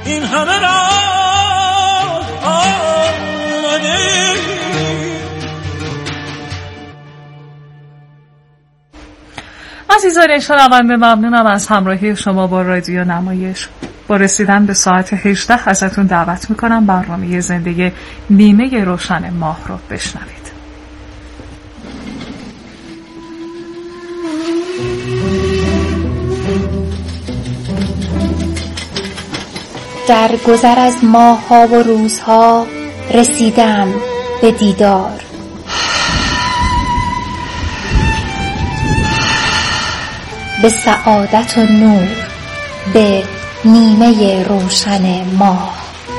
این همه را آمده. عزیزان شنونده، ممنونم از همراهی شما با رادیو نمایش. با رسیدن به ساعت 18 ازتون دعوت میکنم برنامه زندگی نیمه روشن ماه رو بشنوید. در گذر از ماه‌ها و روزها رسیدم به دیدار. به سعادت و نور، به نیمه روشن ماه.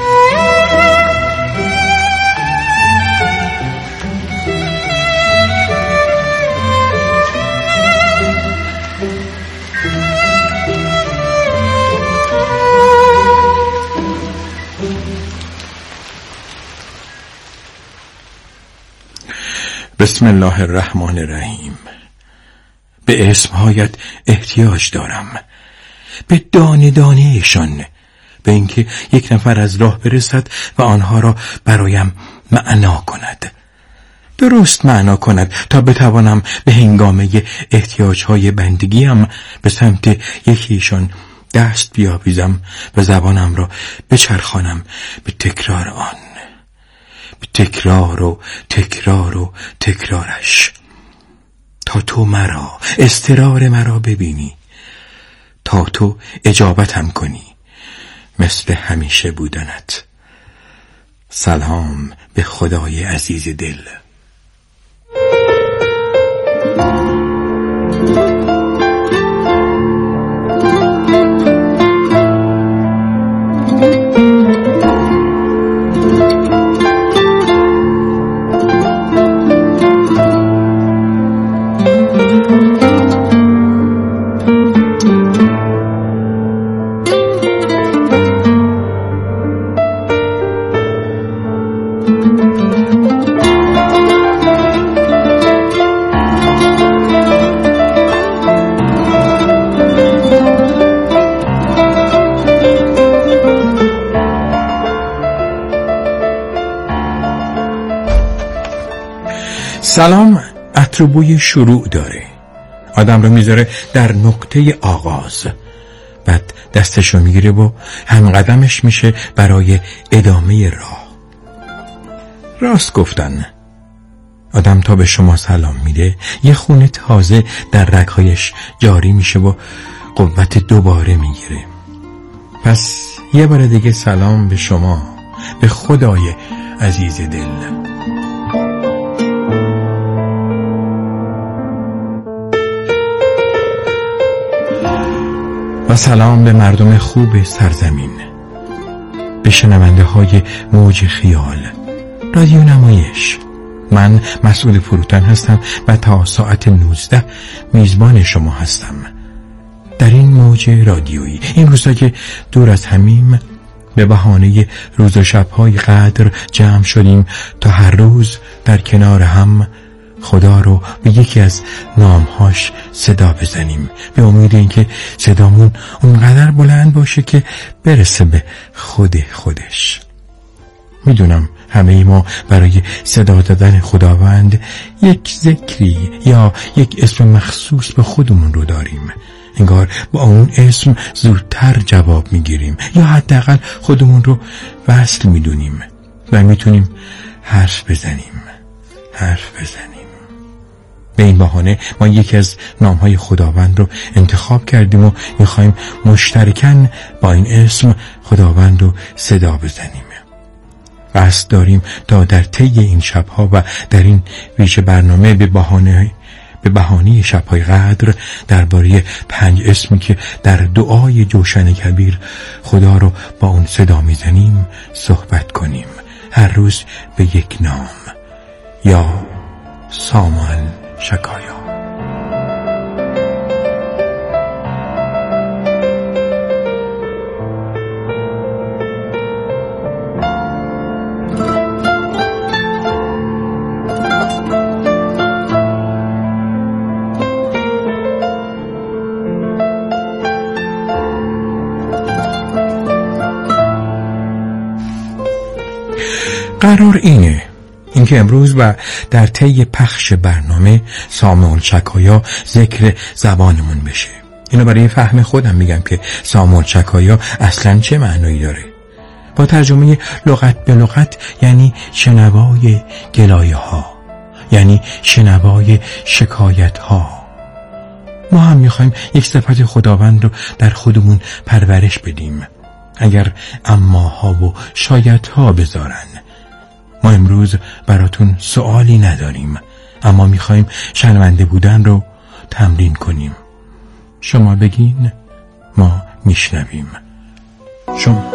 بسم الله الرحمن الرحیم. به اسمهایت احتیاج دارم، به دانه دانه ایشان، به اینکه یک نفر از راه برسد و آنها را برایم معنا کند، درست معنا کند تا بتوانم به هنگامه احتیاجهای بندگیم به سمت یکیشان دست بیاویزم و زبانم را بچرخانم به تکرار آن، به تکرار و تکرار و تکرارش، تا تو مرا، اضطرار مرا ببینی، تا تو اجابتم کنی مثل همیشه بودنت. سلام به خدای عزیز دل. سلام عطر بوی شروع داره، آدم رو میذاره در نقطه آغاز، بعد دستشو میگیره و هم قدمش میشه برای ادامه راه. راست گفتن، آدم تا به شما سلام میده یه خون تازه در رگهایش جاری میشه و قوت دوباره میگیره. پس یه بار دیگه سلام به شما، به خدای عزیز دل. و سلام به مردم خوب سرزمین، به شنونده های موج خیال رادیو نمایش. من مسئول فروتن هستم و تا ساعت 19 میزبان شما هستم در این موج رادیویی. این روزا که دور از همیم به بهانه روز و شب‌های قدر جمع شدیم تا هر روز در کنار هم خدا رو به یکی از نامهاش صدا بزنیم، به امید اینکه صدامون اونقدر بلند باشه که برسه به خودش. میدونم همه ما برای صدا دادن خداوند یک ذکری یا یک اسم مخصوص به خودمون رو داریم، انگار با اون اسم زودتر جواب میگیریم یا حداقل خودمون رو وصل میدونیم و میتونیم حرف بزنیم. به این بهانه ما یکی از نامهای خداوند رو انتخاب کردیم و میخوایم مشترکاً با این اسم خداوند رو صدا بزنیم. قصد داریم تا در طی این شبها و در این ویژه برنامه به بهانه شبهای قدر درباره 5 اسمی که در دعای جوشن کبیر خدا رو با اون صدا میزنیم صحبت کنیم، هر روز به یک نام. یا ساموئل شکایا. قرار اینکه امروز و در طی پخش برنامه سامع الشکایا ذکر زبانمون بشه. اینو برای فهم خودم میگم که سامع الشکایا اصلا چه معنایی داره. با ترجمه لغت به لغت یعنی شنوای گلایه ها، یعنی شنوای شکایت ها. ما هم میخوایم یک صفت خداوند رو در خودمون پرورش بدیم، اگر اماها و شایدها بذارن. ما امروز براتون سوالی نداریم، اما میخوایم شنونده بودن رو تمرین کنیم. شما بگین، ما میشنویم. شما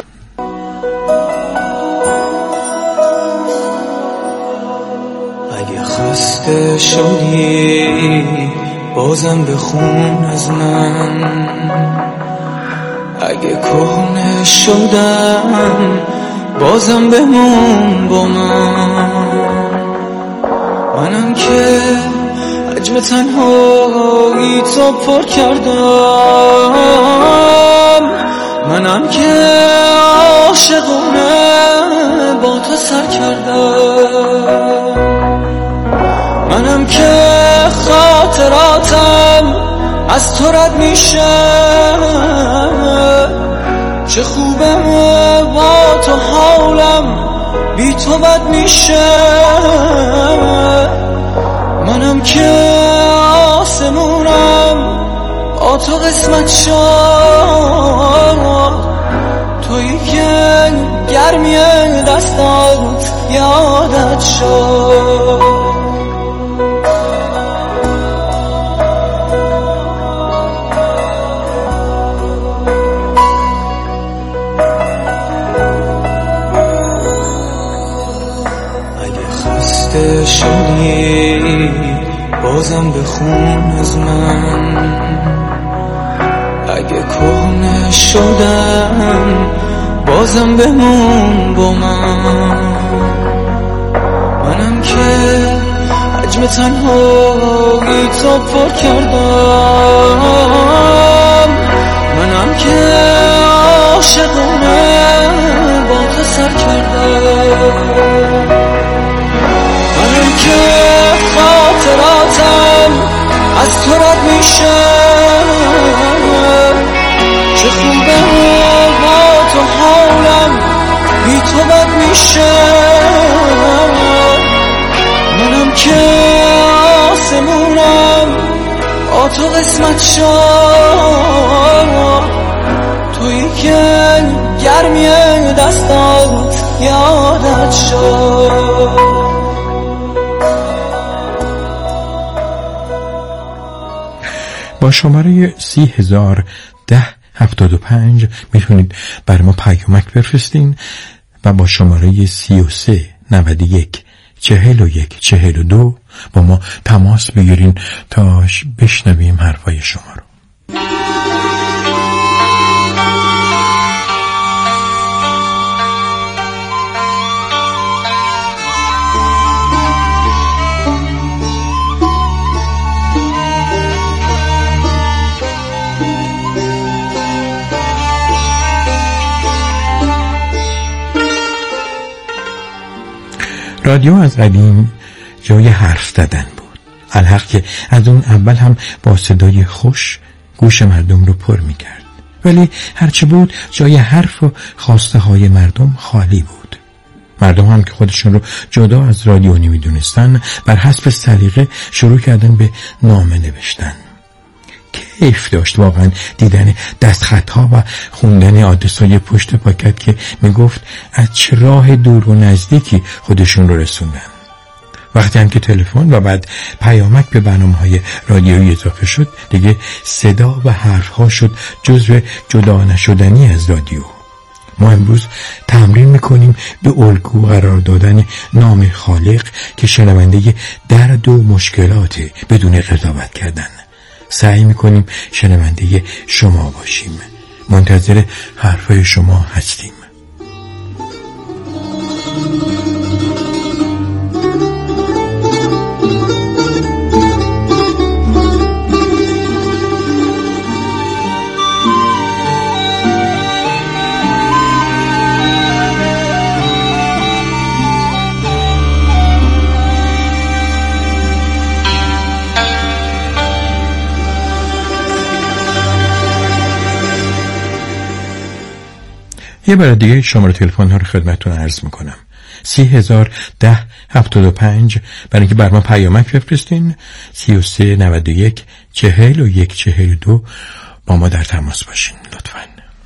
اگه خسته شدی بازم بخون از من، اگه کهنه شدم بازم بمون با منم که حجم تنهایی تو پر کردم، منم که عاشقونه با تو سر کردم، منم که خاطراتم از تو رد میشه، چه خوبه با تو حالم بی تو بد میشه، منم که آسمونم با تو قسمت شد، تویی که گرمی دستات یادت شد. شدی بازم بخون از من، اگه کهنه شدم بازم بمون با منم که حجم تنهایی تو پر کردم، منم که عاشقونه با تو سر کردم، منم که خاطراتم از تو رد میشه، چه خوبه با تو حالم بی تو بد میشه، منم که آسمونم با تو قسمت شد، تویی که گرمی دستات یادت شد. با شماره 301075 میتونید بر ما پیامک بفرستین و با شماره 33914142 با ما تماس بگیرین تا بشنویم حرفای شما رو. رادیو از قدیم جای حرف زدن بود، الحق که از اون اول هم با صدای خوش گوش مردم رو پر میکرد، ولی هرچه بود جای حرف و خواسته های مردم خالی بود. مردم هم که خودشون رو جدا از رادیو نمیدونستن، بر حسب سلیقه شروع کردن به نامه نوشتن. کیف داشت واقعا دیدن دستخطها و خوندن آدرس‌های پشت پاکت که میگفت از چه راه دور و نزدیکی خودشون رو رسوندن. وقتی هم که تلفن و بعد پیامک به برنامه‌های رادیویی اضافه شد، دیگه صدا و حرف‌ها شد جزو جدا نشدنی از رادیو. ما امروز تمرین میکنیم به الگو قرار دادن نام خالق که شنونده درد و مشکلات بدون قضاوت کردن. سعی میکنیم شنونده شما باشیم. منتظر حرفای شما هستیم. یه بار دیگه شماره تلفن ها رو خدمتتون عرض میکنم. 301075 برای اینکه بر ما پیامک بفرستین. 3391 4142 با ما در تماس باشین لطفاً.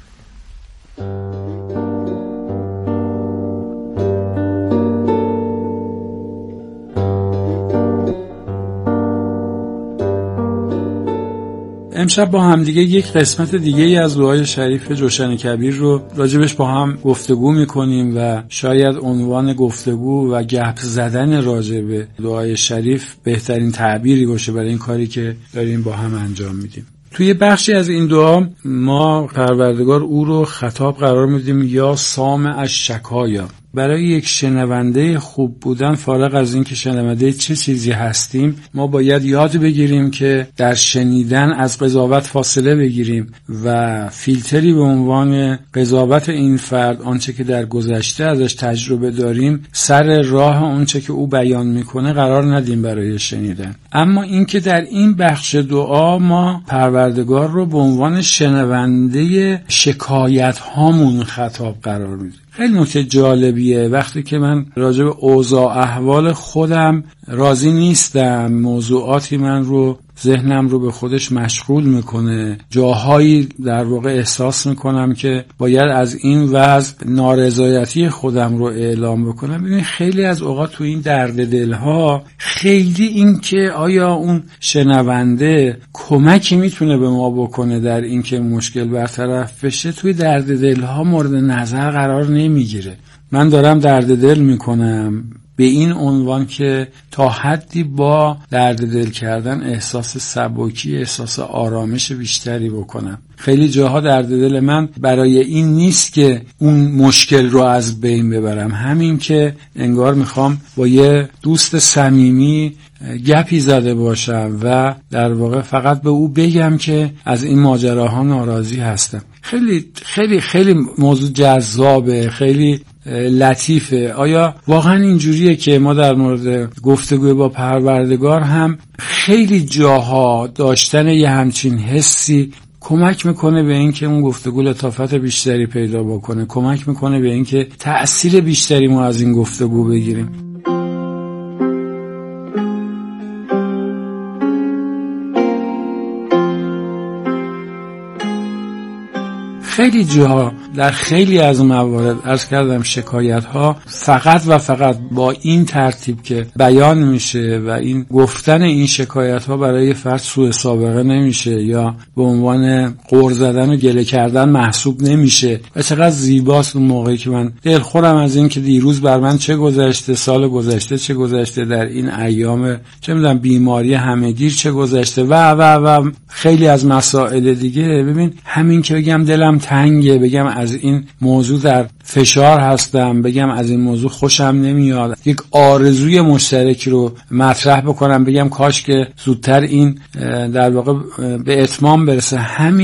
امشب با هم دیگه یک قسمت دیگه ای از دعای شریف جوشن کبیر رو راجبش با هم گفتگو میکنیم و شاید عنوان گفتگو و گپ زدن راجب دعای شریف بهترین تعبیری باشه برای این کاری که داریم با هم انجام میدیم. توی بخشی از این دعا ما پروردگار او رو خطاب قرار میدیم یا سامع الشکایا. برای یک شنونده خوب بودن، فارغ از این که شنونده چه چیزی هستیم، ما باید یاد بگیریم که در شنیدن از قضاوت فاصله بگیریم و فیلتری به عنوان قضاوت این فرد، آنچه که در گذشته ازش تجربه داریم، سر راه آنچه که او بیان میکنه قرار ندیم برای شنیدن. اما این که در این بخش دعا ما پروردگار رو به عنوان شنونده شکایت هامون خطاب قرار میدیم. خیلی نکته جالبیه وقتی که من راجع به اوضاع احوال خودم راضی نیستم، موضوعاتی من رو ذهنم رو به خودش مشغول میکنه، جاهایی در واقع احساس میکنم که باید از این وضع نارضایتی خودم رو اعلام بکنم. ببینید خیلی از اوقات تو این درد دلها خیلی این که آیا اون شنونده کمکی میتونه به ما بکنه در این که مشکل برطرف بشه، توی درد دلها مورد نظر قرار نمیگیره. من دارم درد دل میکنم به این عنوان که تا حدی با درد دل کردن احساس سبکی، احساس آرامش بیشتری بکنم. خیلی جاها درد دل من برای این نیست که اون مشکل رو از بین ببرم، همین که انگار میخوام با یه دوست صمیمی گپی زده باشم و در واقع فقط به او بگم که از این ماجراها ناراضی هستم. خیلی خیلی خیلی موضوع جذابه، خیلی لطیفه. آیا واقعا اینجوریه که ما در مورد گفتگو با پروردگار هم خیلی جاها داشتن یه همچین حسی کمک میکنه به این که اون گفتگو لطافت بیشتری پیدا بکنه، کمک میکنه به این که تأثیر بیشتری ما از این گفتگو بگیریم؟ خیلی جاها در خیلی از موارد عرض کردم شکایت ها فقط و فقط با این ترتیب که بیان میشه و این گفتن این شکایت ها برای فرد سوء سابقه نمیشه یا به عنوان غر زدن و گله کردن محسوب نمیشه. و چقدر زیباست اون موقعی که من دلخورم از این که دیروز بر من چه گذشته، سال گذشته چه گذشته، در این ایام چه میدونم بیماری همهگیر چه گذشته و خیلی از مسائل دیگه. ببین همین که بگم دلم تنگه، بگم از این موضوع در فشار هستم، بگم از این موضوع خوشم نمیاد، یک آرزوی مشترکی رو مطرح بکنم، بگم کاش که زودتر این در واقع به اتمام برسه،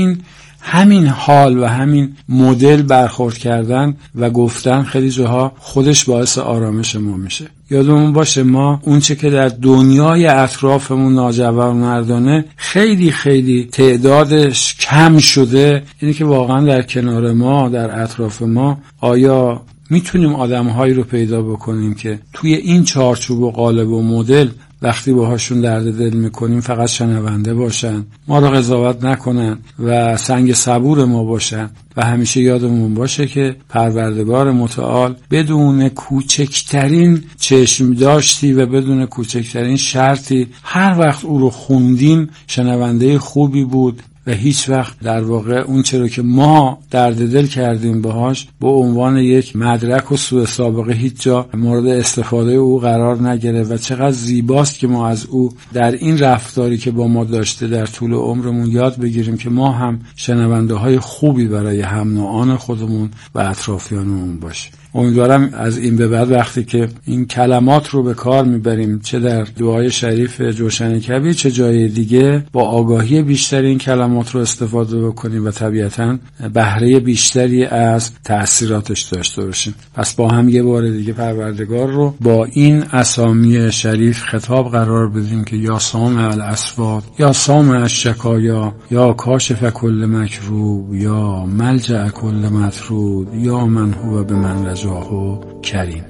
همین حال و همین مدل برخورد کردن و گفتن خیلی جاها خودش باعث آرامش ما میشه. یادمون باشه ما اونچه که در دنیای اطرافمون ناجوانمردانه خیلی خیلی تعدادش کم شده، اینه که واقعا در کنار ما، در اطراف ما، آیا میتونیم آدم‌هایی رو پیدا بکنیم که توی این چارچوب و قالب و مدل وقتی باهاشون درد دل میکنیم فقط شنونده باشن، ما رو قضاوت نکنن و سنگ صبور ما باشن و همیشه یادمون باشه که پروردگار متعال بدون کوچکترین چشم داشتی و بدون کوچکترین شرطی هر وقت او رو خوندیم شنونده خوبی بود و هیچ وقت در واقع اون چرا که ما درد دل کردیم باهاش به عنوان یک مدرک و سوء سابقه هیچ جا مورد استفاده او قرار نگرفت. و چقدر زیباست که ما از او در این رفتاری که با ما داشته در طول عمرمون یاد بگیریم که ما هم شنونده های خوبی برای هم نوعان خودمون و اطرافیانمون باشیم. امیدوارم از این به بعد وقتی که این کلمات رو به کار میبریم، چه در دعای شریف جوشن کبیر چه جای دیگه، با آگاهی بیشتر این کلمات کلمات رو استفاده بکنیم و طبیعتاً بهره بیشتری از تأثیراتش داشته باشیم. پس با هم یه بار دیگه پروردگار رو با این اسامی شریف خطاب قرار بدیم که یا سامع الاصوات، یا سامع الشکایا، یا کاشف کل مکروب، یا ملجأ کل مطرود، یا من هو بمن رجاه کریم.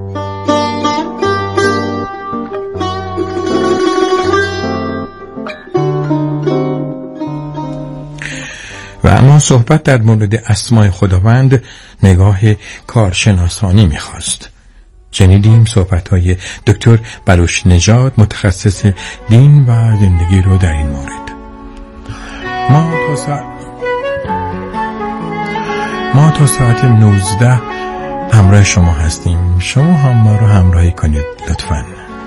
و اما صحبت در مورد اسماء خداوند نگاه کارشناسانی می‌خواست. شنیدیم صحبت‌های دکتر بلوش نژاد متخصص دین و زندگی رو در این مورد. ما تا ساعت 19 همراه شما هستیم. شما هم ما رو همراهی کنید لطفاً.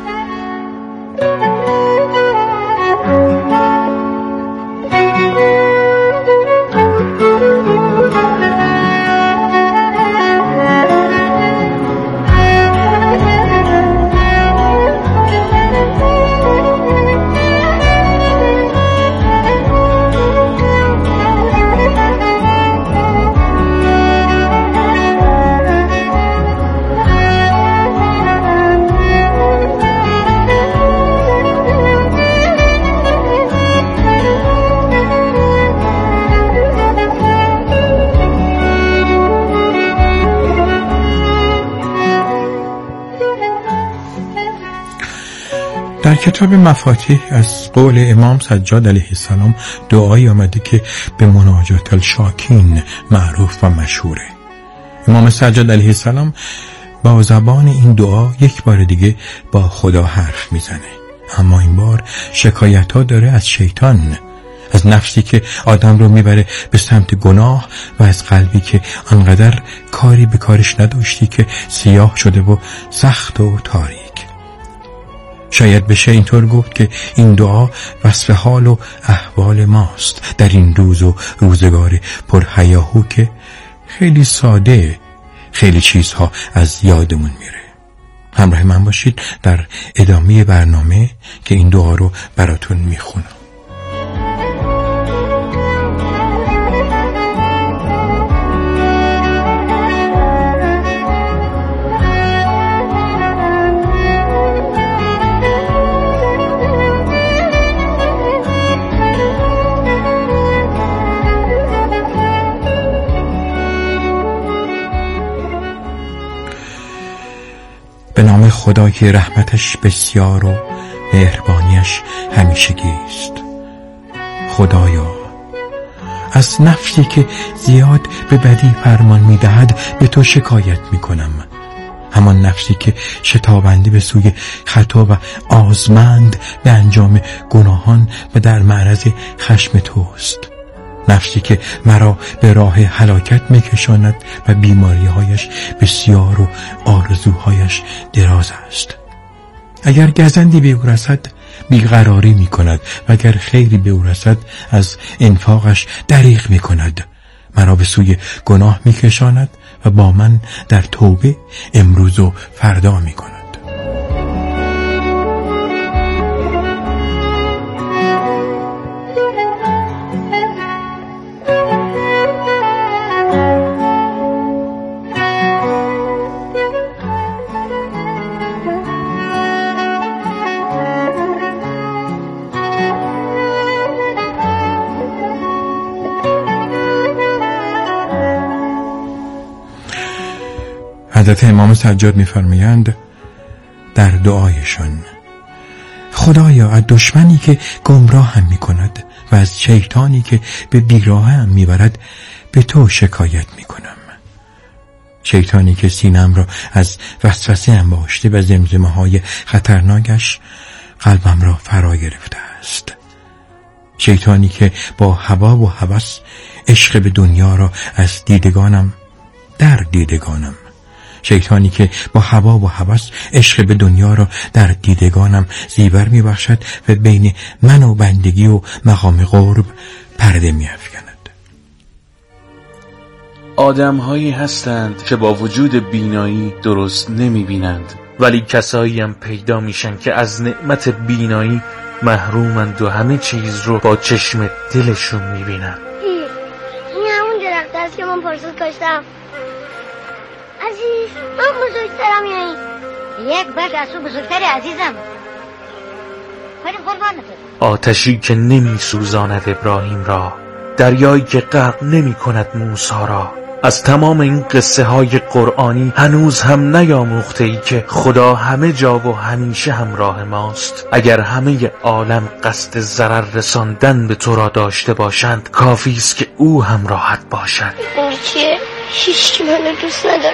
در کتاب مفاتیح از قول امام سجاد علیه السلام دعایی آمده که به مناجات الشاکین معروف و مشهوره. امام سجاد علیه السلام با زبان این دعا یک بار دیگه با خدا حرف میزنه، اما این بار شکایت ها داره از شیطان، از نفسی که آدم رو میبره به سمت گناه و از قلبی که انقدر کاری به کارش نداشتی که سیاه شده و سخت و تاریک. شاید بشه اینطور گفت که این دعا وصف حال و احوال ماست در این روز و روزگار پرهیاهو که خیلی ساده خیلی چیزها از یادمون میره. همراه من باشید در ادامه برنامه که این دعا رو براتون میخونم. به نام خدا که رحمتش بسیار و مهربانیش همیشگی است. خدایا، از نفسی که زیاد به بدی فرمان می‌دهد به تو شکایت می‌کنم، همان نفسی که شتابنده به سوی خطا و آزمند به انجام گناهان و در معرض خشم توست، نفسی که مرا به راه هلاکت میکشاند و بیماری‌هایش بسیار و آرزوهایش دراز است. اگر گزندی به او رسد بیقراری میکند و اگر خیری به او رسد از انفاقش دریغ میکند. مرا به سوی گناه میکشاند و با من در توبه امروز و فردا میکند. حضرت امام سجاد می‌فرمایند در دعایشان: خدایا، از دشمنی که گمراه هم می‌کند و از شیطانی که به بیراه هم می‌برد به تو شکایت می‌کنم. شیطانی که سینم را از وسوسه انباشته و زمزمه‌های خطرناکش قلبم را فرا گرفته است. شیطانی که با هوا و هوس عشق به دنیا را از دیدگانم شیطانی که با هوا و هوس عشق به دنیا را در دیدگانم زیور می بخشد و بین من و بندگی و مقام قرب پرده می افکند. آدم‌هایی هستند که با وجود بینایی درست نمی بینند ولی کسایی هم پیدا میشن که از نعمت بینایی محرومند و همه چیز رو با چشم دلشون میبینن. این همون درخت است که من پارسال کاشتم. عزیز، من بزرگترم یا این؟ یک برگ از تو بزرگتری عزیزم. بریم قربانت. آتشی که نمی سوزاند ابراهیم را، دریایی که غرق نمی کند موسی را. از تمام این قصه های قرآنی هنوز هم نیاموخته ای که خدا همه جا و همیشه همراه ماست. اگر همه عالم قصد ضرر رساندن به تو را داشته باشند، کافی است که او همراهت باشد. این چیه؟ هیچ منو دوست نداره.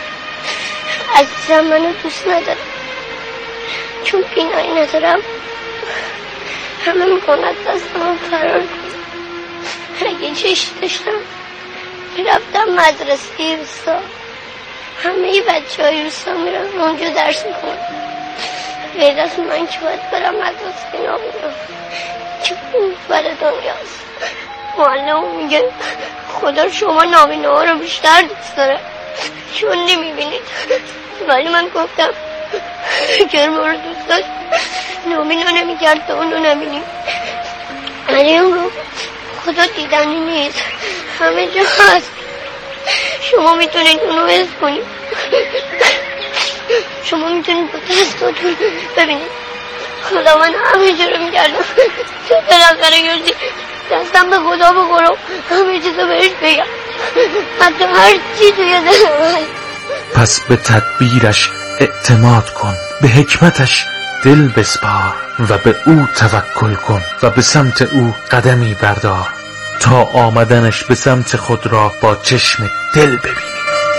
عزیزم منو دوست نداره. چون بینایی ندارم همه میکنند دستم فرار کنم. اگه چشم داشتم میرفتم مدرسه روستا. همه بچه های روستا میرن اونجا درس میکنن. غیر از من که باید برم مدرسه نامینا که اون بر دنیاست. معلم میگه خدا شما نامینا ها رو بیشتر دوست داره چون نمیبینید. ولی من گفتم اگر ما رو دوست داشت نامینا نمیکرد تا اونو نبینیم. ولی اون رو خدا دیدنی نیست، همه جا هست. شما میتونید اونو حس کنید. شما میتونید با دستاتون ببینید. خدا من همه جا رو میکردم تو بالاخره یوزی دستم به خدا بخورم همه چیزو بهش بگم، حتی هر چی توی دلم. پس به تدبیرش اعتماد کن، به حکمتش دل بسپار و به او توکل کن و به سمت او قدمی بردار تا آمدنش به سمت خود را با چشم دل ببینی.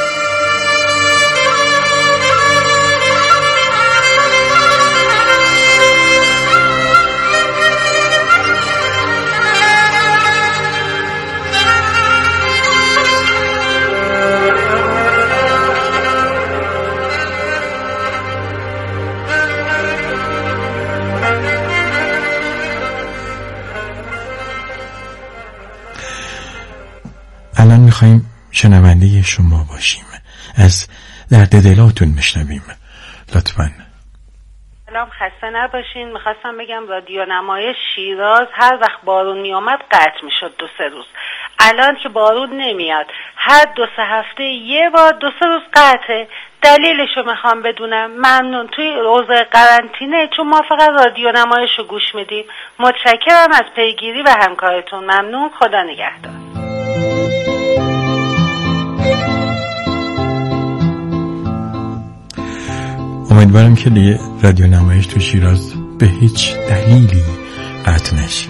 الان میخواییم شنونده شما باشیم، از درد دلاتون میشنویم. لطفاً. سلام، خسته نباشین. میخواستم بگم رادیو نمای شیراز هر وقت بارون میامد قطع میشد 2-3 روز. الان که بارون نمیاد هر 2-3 هفته یه بار 2-3 روز قطعه. دلیلشو میخوام بدونم. ممنون. توی روزه قرنطینه چون ما فقط رادیو نمایشو گوش میدیم. متشکرم از پیگیری و همکارتون. ممنون. خدا نگهدار. امیدوارم که دیگه رادیو نمایش تو شیراز به هیچ دلیلی قطع نشه.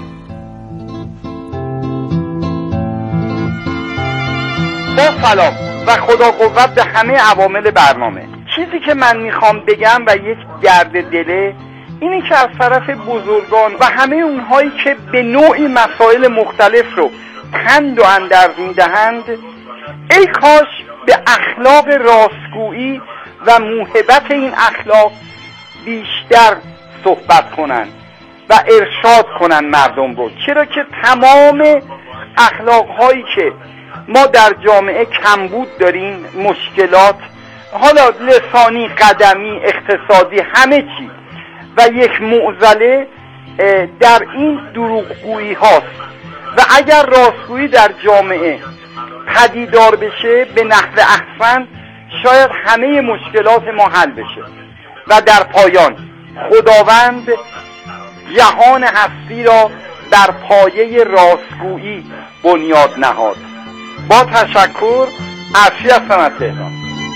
با سلام و خدا قوت به همه عوامل برنامه. چیزی که من میخوام بگم و یک درد دله اینه که از طرف بزرگان و همه اونهایی که به نوعی مسائل مختلف رو پند و اندرز میدهند، ای کاش به اخلاق راستگویی و موهبت این اخلاق بیشتر صحبت کنن و ارشاد کنن مردم رو. چرا که تمام اخلاق هایی که ما در جامعه کمبود داریم، مشکلات، حالا لسانی، قدمی، اقتصادی، همه چی، و یک معضله در این دروغگویی هاست. و اگر راستگویی در جامعه پدیدار بشه به نحو احسن، شاید همه مشکلات ما حل بشه. و در پایان خداوند جهان هستی را در پایه راستگویی بنیاد نهاد. با تشکر، عرشی هستم از تهران.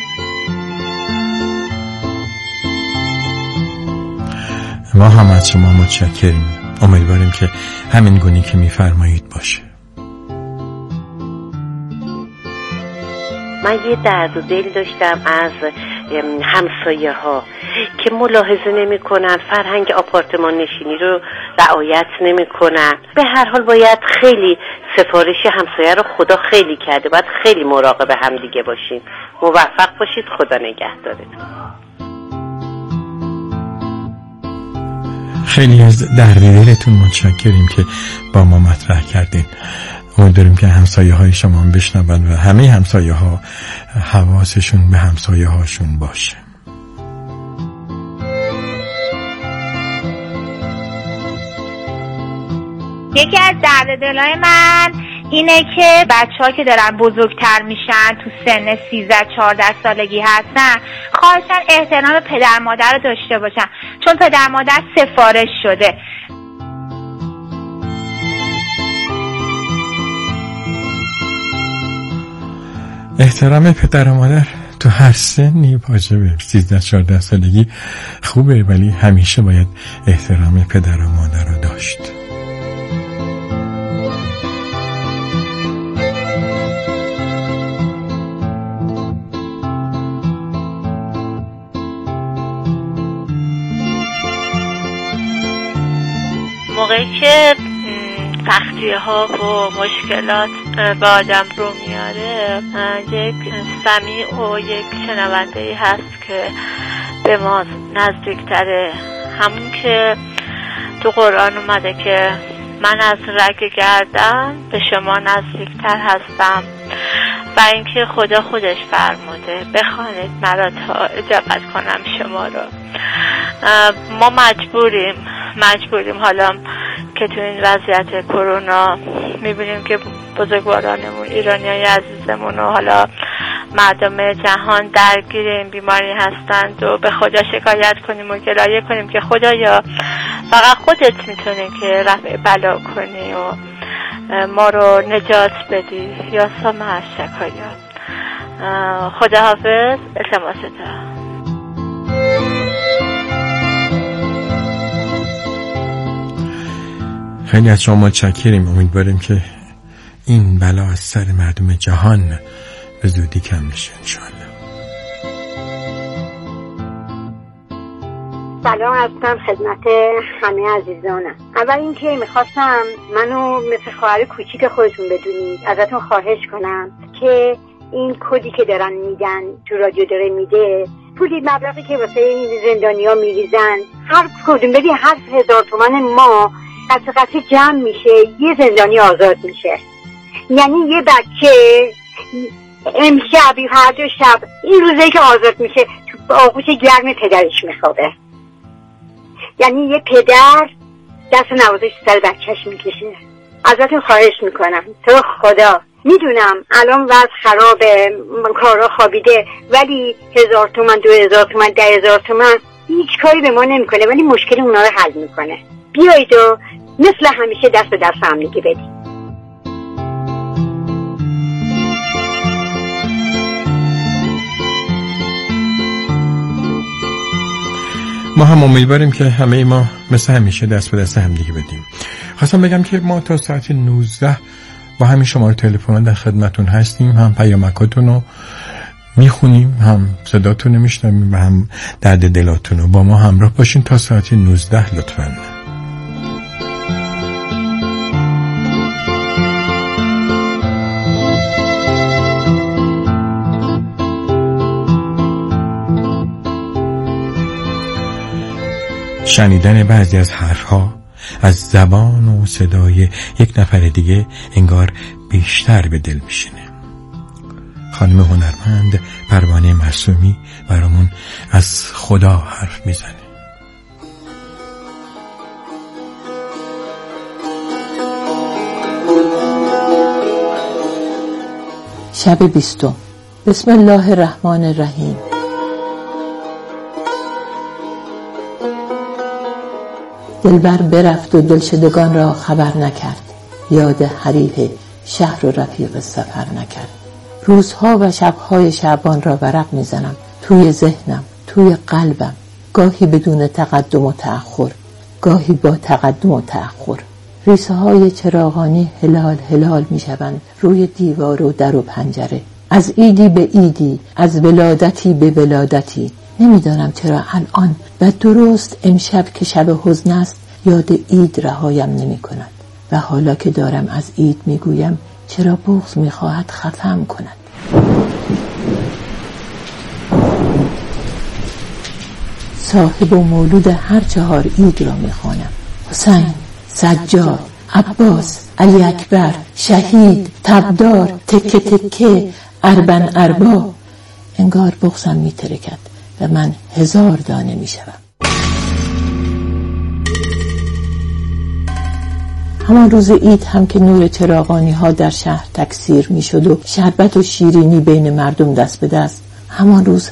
ما هم از شما متشکریم. امیدواریم که همین گونه که میفرمایید باشه. من یه درد و دل داشتم از همسایه ها که ملاحظه نمی کنن، فرهنگ آپارتمان نشینی رو رعایت نمی کنن. به هر حال باید خیلی سفارش همسایه رو خدا خیلی کرده، باید خیلی مراقب هم دیگه باشیم. موفق باشید. خدا نگهدارتون. خیلی از درد دلتون متشکریم که با ما مطرح کردین. امیدواریم که همسایه های شما هم بشنون و همه همسایه ها حواسشون به همسایه هاشون باشه. یکی از درد دلای من اینه که بچه‌ها که دارن بزرگتر میشن تو سن 13-14 سالگی هستن خواهشن احترام پدر مادر رو داشته باشن، چون پدر مادر سفارش شده. احترام پدر و مادر تو هر سنی واجبه. 13-14 سالگی خوبه، ولی همیشه باید احترام پدر و مادر رو داشت. موقعی که سختی‌ها و مشکلات به آدم رو میاره، یک سمیع و یک شنونده‌ای هست که به ما نزدیکتره، همون که تو قرآن اومده که من از رگ گردن به شما نزدیکتر هستم و اینکه خدا خودش فرموده بخوانید مرا تا اجابت کنم شما رو. ما مجبوریم حالا که تو این وضعیت کرونا میبینیم که بزرگوارانمون، ایرانیای عزیزمون و حالا مردم جهان درگیر این بیماری هستند و به خدا شکایت کنیم و گلایه کنیم که خدایا فقط خودت میتونی که رفع بلا کنی و ما رو نجات بدی یا سامح شکایات. خدا حافظ. التماسته. خیلی از شما متشکریم. امیدواریم که این بلا از سر مردم جهان به زودی کم بشه انشاءالله. سلام هستم خدمت همه عزیزانم. اول اینکه میخواستم منو مثل خواهر کوچیک خودتون بدونید، ازتون خواهش کنم که این کدی که دارن میدن تو رادیو داره میده، پولی مبلغی که واسه این زندانیا میریزن، هر کدوم بدی 7,000 تومان ما قطعه جمع میشه، یه زندانی آزاد میشه. یعنی یه بچه امشب هر دو شب این روزایی که آزاد میشه تو آغوش گرم پدرش میخوابه. یعنی یه پدر دست نوازش سر بچهش میکشه. ازتون خواهش میکنم تو خدا، میدونم الان وضع خرابه، کارا خوابیده، ولی 1,000 تومان 2,000 تومان 10,000 تومان هیچ کاری به ما نمیکنه، ولی مشکل اونا رو حل میکنه. بیایید و مثل همیشه دست به دست هم دیگه بدید. ما هم امیدواریم که همه ما مثل همیشه دست به دست هم دیگه بدیم. خواستم بگم که ما تا ساعت 19 با همین شماره تلفن در خدمتون هستیم، هم پیامکاتون رو میخونیم، هم صداتون رو میشنویم و هم درد دلاتون رو. با ما همراه باشین تا ساعت 19 لطفاً. شنیدن بعضی از حرفها از زبان و صدای یک نفر دیگه انگار بیشتر به دل میشینه. خانم هنرمند پروانه معصومی برامون از خدا حرف میزنه. شب 20. بسم الله الرحمن الرحیم. دلبر برفت و دلشدگان را خبر نکرد، یاد حریف شهر و رفیق سفر نکرد. روزها و شبهای شعبان را ورق میزنم، توی ذهنم، توی قلبم، گاهی بدون تقدم و تأخر، گاهی با تقدم و تأخر. ریسه های چراغانی هلال هلال میشوند روی دیوار و در و پنجره، از ایدی به ایدی، از ولادتی به ولادتی. نمیدانم چرا الان و درست امشب که شب حزن است یاد عید رهایم نمی کند و حالا که دارم از عید میگویم چرا بغض میخواهد خفم کند. صاحب و مولود هر 4 عید را میخوانم: حسین، سجاد، عباس، علی اکبر، شهید، تبدار، تکه تکه، اربن اربا. انگار بغضم میترکد و من 1000 دانه میشوم. همان روز عید هم که نور چراغانی ها در شهر تکثیر می شد و شربت و شیرینی بین مردم دست به دست، همان روز